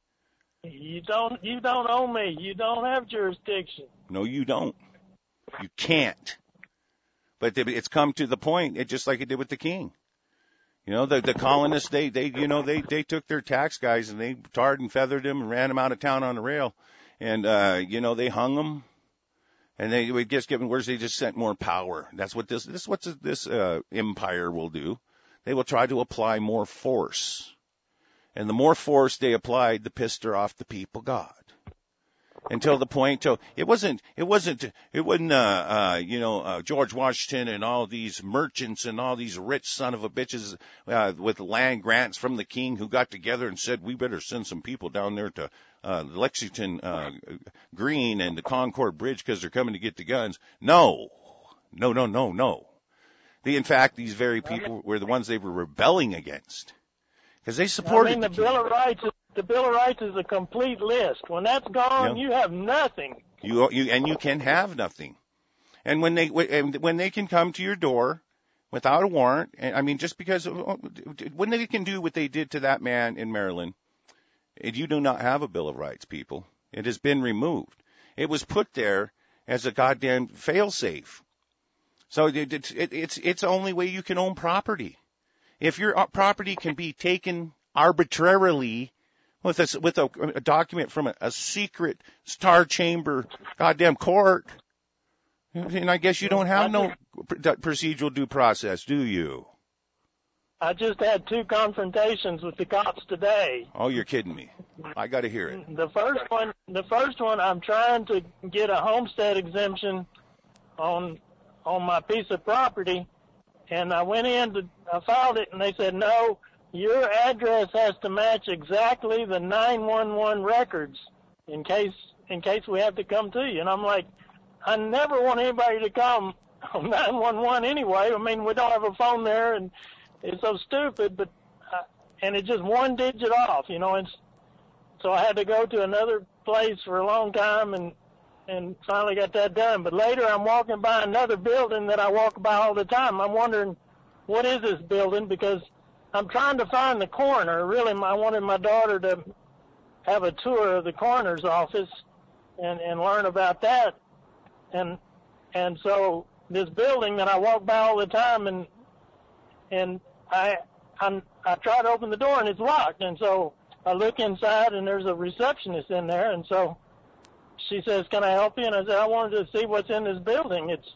You don't, you don't own me. You don't have jurisdiction. No, you don't. You can't. But it's come to the point, it just like it did with the king. You know, the, the colonists, they, they, you know, they, they took their tax guys and they tarred and feathered them and ran them out of town on the rail. And, uh, you know, they hung them. And they would just give them words. They just sent more power. That's what this, this is what this, uh, empire will do. They will try to apply more force. And the more force they applied, the pisser off the people God. Until the point, till it wasn't, it wasn't, it wasn't, uh, uh, you know, uh, George Washington and all these merchants and all these rich son of a bitches, uh, with land grants from the king who got together and said, we better send some people down there to, uh, Lexington, uh, Green and the Concord Bridge because they're coming to get the guns. No, no, no, no, no. The, in fact, these very people were the ones they were rebelling against because they supported I mean, the, the Bill king. of Rights. The Bill of Rights is a complete list. When that's gone, yeah. you have nothing. You, you, and you can have nothing. And when they, when they can come to your door without a warrant, and I mean, just because when they can do what they did to that man in Maryland, you do not have a Bill of Rights, people. It has been removed. It was put there as a goddamn fail-safe. So it, it, it, it's, it's the only way you can own property. If your property can be taken arbitrarily with a, with a, a document from a, a secret star chamber goddamn court, and I guess you don't have no procedural due process, do you? I just had two confrontations with the cops today. Oh, you're kidding me. I got to hear it. The first one, the first one, I'm trying to get a homestead exemption on on my piece of property, and I went in to, I filed it, and they said, no, your address has to match exactly the nine one one records in case in case we have to come to you. And I'm like, I never want anybody to come on nine one one anyway. I mean, we don't have a phone there, and it's so stupid, but uh, and it's just one digit off, you know. And so I had to go to another place for a long time, and and finally got that done. But later, I'm walking by another building that I walk by all the time. I'm wondering, what is this building? Because I'm trying to find the coroner. Really, I wanted my daughter to have a tour of the coroner's office and, and learn about that. And and so this building that I walk by all the time, and and I I'm, I try to open the door and it's locked. And so I look inside and there's a receptionist in there. And so she says, "Can I help you?" And I said, "I wanted to see what's in this building." It's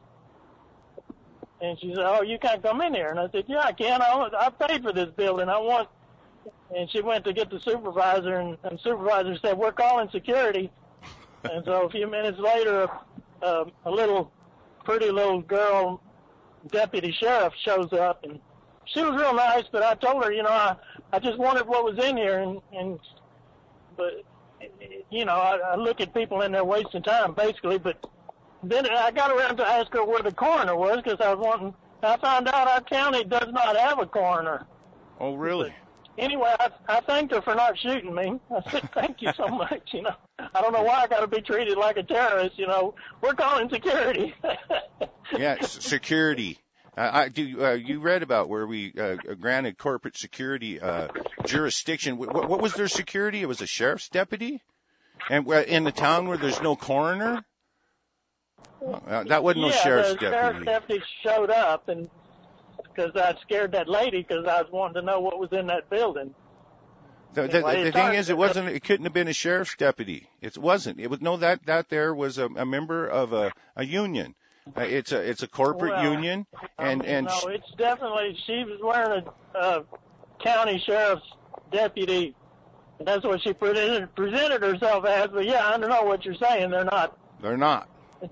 and she said, "Oh, you can't come in here." And I said, "Yeah, I can. I, I paid for this building. I want." And she went to get the supervisor, and, and the supervisor said, "We're calling security." And so a few minutes later, uh, a little pretty little girl, deputy sheriff, shows up, and she was real nice. But I told her, you know, I, I just wondered what was in here, and, and but you know, I, I look at people in there wasting time, basically. But then I got around to ask her where the coroner was, because I was wanting. I found out our county does not have a coroner. Oh, really? But anyway, I, I thanked her for not shooting me. I said, "Thank you so much." You know, I don't know why I got to be treated like a terrorist. You know, we're calling security. Yeah, s- security. Uh, I do. Uh, you read about where we uh, granted corporate security uh, jurisdiction. What, what was their security? It was a sheriff's deputy, and uh, in the town where there's no coroner. Uh, that wasn't yeah, no sheriff's the deputy. sheriff's deputy showed up, and because I scared that lady, because I was wanting to know what was in that building. The, the, the, the thing is, it wasn't. It couldn't have been a sheriff's deputy. It wasn't. It was no. That that there was a, a member of a, a union. Uh, it's a it's a corporate Well, union, and um, and no, sh- it's definitely, she was wearing a uh, county sheriff's deputy, and that's what she presented, presented herself as. But yeah, I don't know what you're saying. They're not. they're not.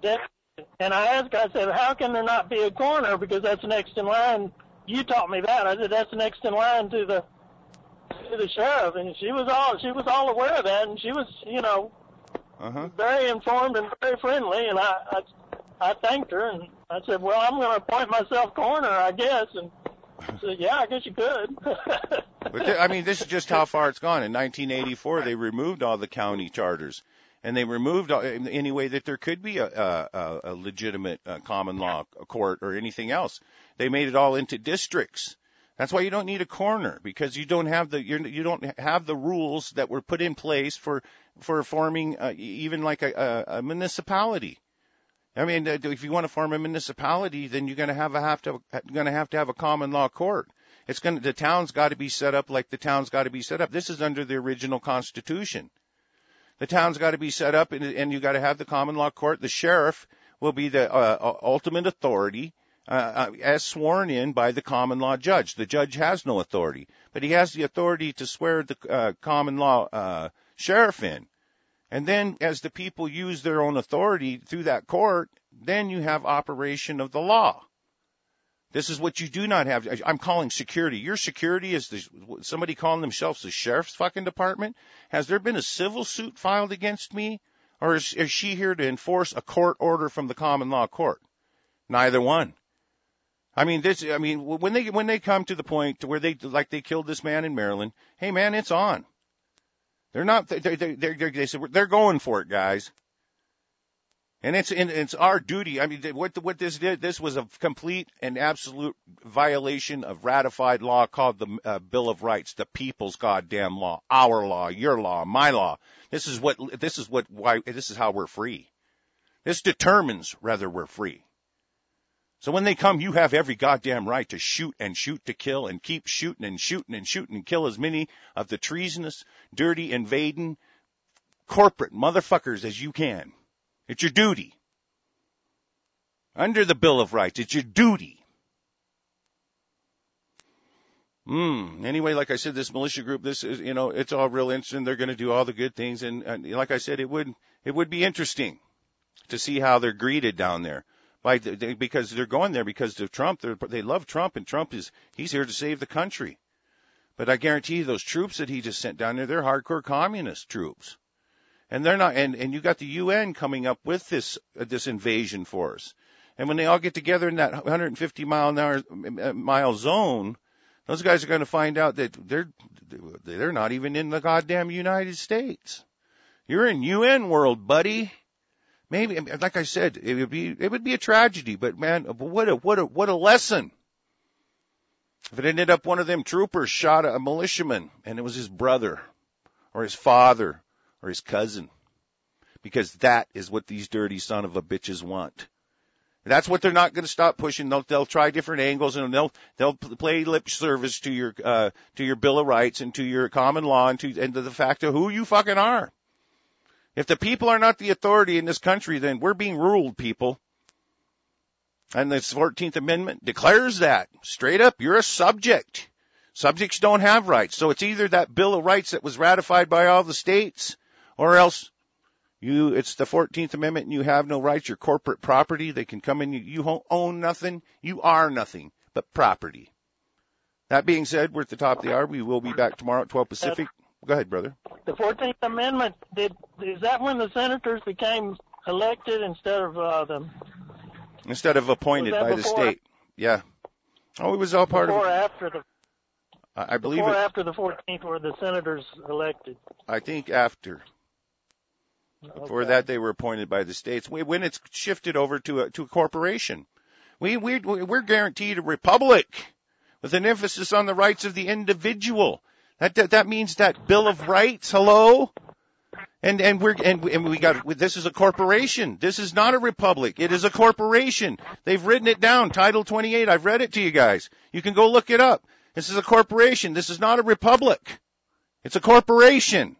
And I asked, I said, "How can there not be a coroner? Because that's next in line." You taught me that. I said, "That's next in line to the to the sheriff," and she was all she was all aware of that, and she was, you know, Uh-huh. very informed and very friendly. And I, I I thanked her, and I said, "Well, I'm going to appoint myself coroner, I guess." And she said, "Yeah, I guess you could." But th- I mean, this is just how far it's gone. In nineteen eighty-four, they removed all the county charters, and they removed all, in any way that there could be a, a, a legitimate uh, common law court or anything else. They made it all into districts. That's why you don't need a coroner, because you don't have the you're, you don't have the rules that were put in place for for forming uh, even like a, a, a municipality. I mean, uh, if you want to form a municipality, then you're going to have a have to going to have to have a common law court. It's going to, the town's got to be set up like the town's got to be set up. This is under the original Constitution. The town's got to be set up, and, and you got to have the common law court. The sheriff will be the uh, ultimate authority, uh, uh, as sworn in by the common law judge. The judge has no authority, but he has the authority to swear the uh, common law uh, sheriff in. And then as the people use their own authority through that court, then you have operation of the law. This is what you do not have. I'm calling security. Your security is the, somebody calling themselves the sheriff's fucking department. Has there been a civil suit filed against me? Or is, is she here to enforce a court order from the common law court? Neither one. I mean, this, I mean, when they, when they come to the point to where they, like they killed this man in Maryland, hey man, it's on. They're not, they're, they're, they're, they said, they're going for it, guys. And it's, and it's our duty. I mean, what, what this did, this was a complete and absolute violation of ratified law called the uh, Bill of Rights, the people's goddamn law, our law, your law, my law. This is what, this is what, why, this is how we're free. This determines whether we're free. So when they come, you have every goddamn right to shoot and shoot to kill and keep shooting and shooting and shooting and kill as many of the treasonous, dirty, invading, corporate motherfuckers as you can. It's your duty. Under the Bill of Rights, it's your duty. Hmm. Anyway, like I said, this militia group, this is, you know, it's all real interesting. They're going to do all the good things. And, and like I said, it would, it would be interesting to see how they're greeted down there. By the, they, because they're going there because of Trump. They're, they love Trump, and Trump is, he's here to save the country. But I guarantee you those troops that he just sent down there, they're hardcore communist troops. And they're not, and, and you got the U N coming up with this, uh, this invasion force. And when they all get together in that one hundred fifty mile an hour, mile zone, those guys are going to find out that they're, they're not even in the goddamn United States. You're in U N world, buddy. Maybe, like I said, it would be, it would be a tragedy, but man, what a, what a, what a lesson. If it ended up one of them troopers shot a militiaman and it was his brother or his father or his cousin, because that is what these dirty son of a bitches want. That's what they're not going to stop pushing. They'll, they'll try different angles, and they'll they'll play lip service to your uh, to your Bill of Rights and to your common law and to and to the fact of who you fucking are. If the people are not the authority in this country, then we're being ruled, people. And the fourteenth Amendment declares that straight up. You're a subject. Subjects don't have rights. So it's either that Bill of Rights that was ratified by all the states, or else you, it's the fourteenth Amendment and you have no rights. You're corporate property. They can come in. You, you own nothing. You are nothing but property. That being said, we're at the top of the hour. We will be back tomorrow at twelve Pacific. Go ahead, brother. The fourteenth Amendment, did, is that when the senators became elected instead of uh, the... Instead of appointed by the before, state. Yeah. Oh, it was all part before of it. After the, I believe before it. after the fourteenth were the senators elected? I think after. Before Okay. that, they were appointed by the states. When it's shifted over to a, to a corporation, we, we, we're guaranteed a republic with an emphasis on the rights of the individual. That, that, that means that Bill of Rights, hello? And, and we're, and, and we got, this is a corporation. This is not a republic. It is a corporation. They've written it down. Title twenty-eight. I've read it to you guys. You can go look it up. This is a corporation. This is not a republic. It's a corporation.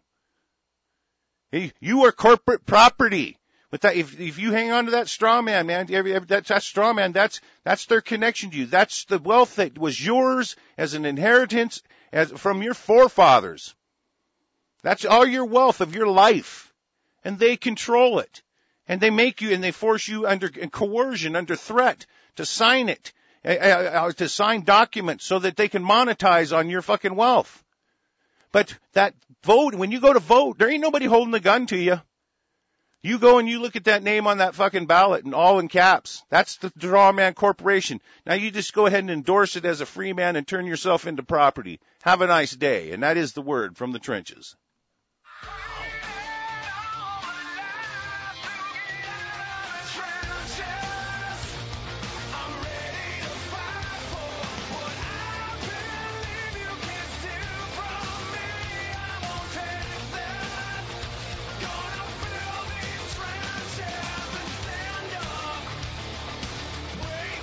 You are corporate property. With that, if, if you hang on to that straw man, man, every, every, that's that straw man, that's, that's their connection to you. That's the wealth that was yours as an inheritance as, from your forefathers. That's all your wealth of your life. And they control it. And they make you, and they force you under coercion, under threat, to sign it, uh, uh, to sign documents so that they can monetize on your fucking wealth. But that vote, when you go to vote, there ain't nobody holding the gun to you. You go and you look at that name on that fucking ballot and all in caps. That's the Drawman Corporation. Now you just go ahead and endorse it as a free man and turn yourself into property. Have a nice day. And that is the word from the trenches. Trenches.